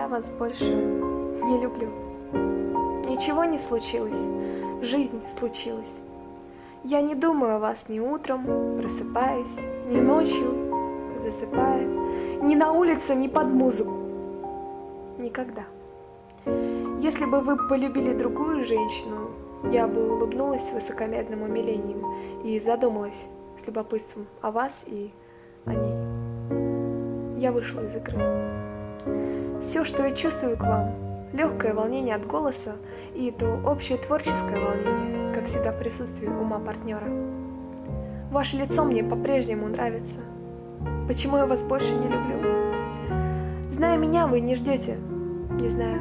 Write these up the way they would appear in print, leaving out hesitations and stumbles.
Я вас больше не люблю. Ничего не случилось, жизнь случилась. Я не думаю о вас ни утром, просыпаясь, ни ночью, засыпая, ни на улице, ни под музыку. Никогда. Если бы вы полюбили другую женщину, я бы улыбнулась высокомерным умилением и задумалась с любопытством о вас и о ней. Я вышла из игры. Все, что я чувствую к вам, легкое волнение от голоса и то общее творческое волнение, как всегда в присутствии ума партнера. Ваше лицо мне по-прежнему нравится. Почему я вас больше не люблю? Зная меня, вы не ждете. Не знаю.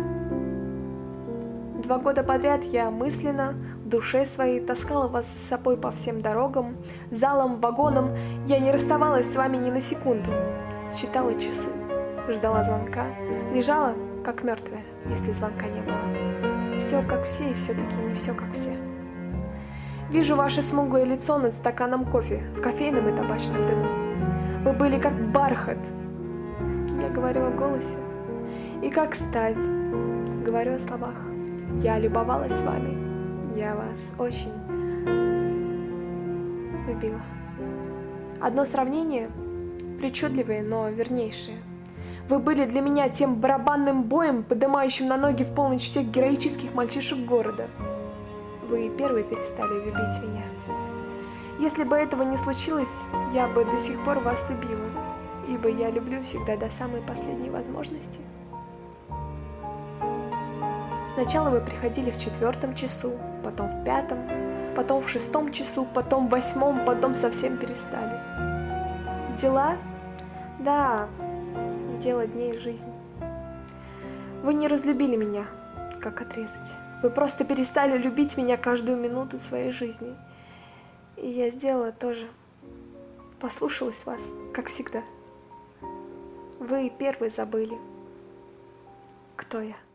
2 года подряд я мысленно, в душе своей таскала вас с собой по всем дорогам, залам, вагонам. Я не расставалась с вами ни на секунду. Считала часы, ждала звонка, лежала, как мертвая, если звонка не было. Все как все и все-таки не все как все. Вижу ваше смуглое лицо над стаканом кофе в кофейном и табачном дыму. Вы были как бархат. Я говорю о голосе. И как сталь. Говорю о словах. Я любовалась вами. Я вас очень любила. Одно сравнение, причудливое, но вернейшее. Вы были для меня тем барабанным боем, поднимающим на ноги в полночь всех героических мальчишек города. Вы первые перестали любить меня. Если бы этого не случилось, я бы до сих пор вас любила, ибо я люблю всегда до самой последней возможности. Сначала вы приходили в 4 часу, потом в 5, потом в 6 часу, потом в 8, потом совсем перестали. Дела? Да, дело дней жизни. Вы не разлюбили меня, как отрезать. Вы просто перестали любить меня каждую минуту своей жизни. И я сделала тоже. Послушалась вас, как всегда. Вы первые забыли, кто я.